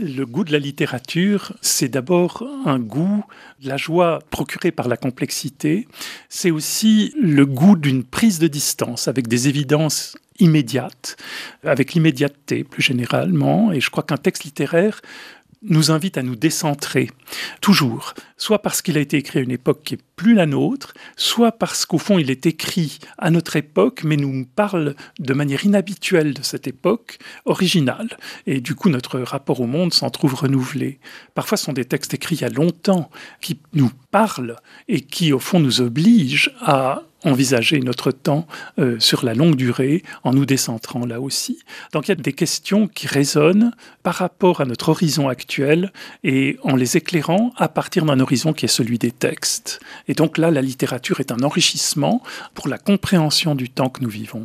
Le goût de la littérature, c'est d'abord un goût de la joie procurée par la complexité. C'est aussi le goût d'une prise de distance avec des évidences immédiates, avec l'immédiateté plus généralement. Et je crois qu'un texte littéraire nous invite à nous décentrer, toujours, soit parce qu'il a été écrit à une époque qui est plus la nôtre, soit parce qu'au fond il est écrit à notre époque, mais nous parle de manière inhabituelle de cette époque originale. Et du coup, notre rapport au monde s'en trouve renouvelé. Parfois, ce sont des textes écrits il y a longtemps qui nous parlent et qui, au fond, nous obligent à envisager notre temps sur la longue durée en nous décentrant là aussi. Donc il y a des questions qui résonnent par rapport à notre horizon actuel et en les éclairant à partir d'un horizon qui est celui des textes. Et donc là, la littérature est un enrichissement pour la compréhension du temps que nous vivons.